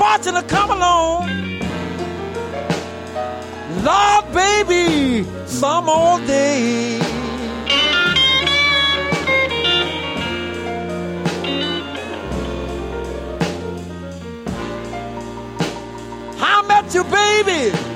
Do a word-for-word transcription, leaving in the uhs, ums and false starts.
watching her come along. Lord, baby, some old day. I met you, baby.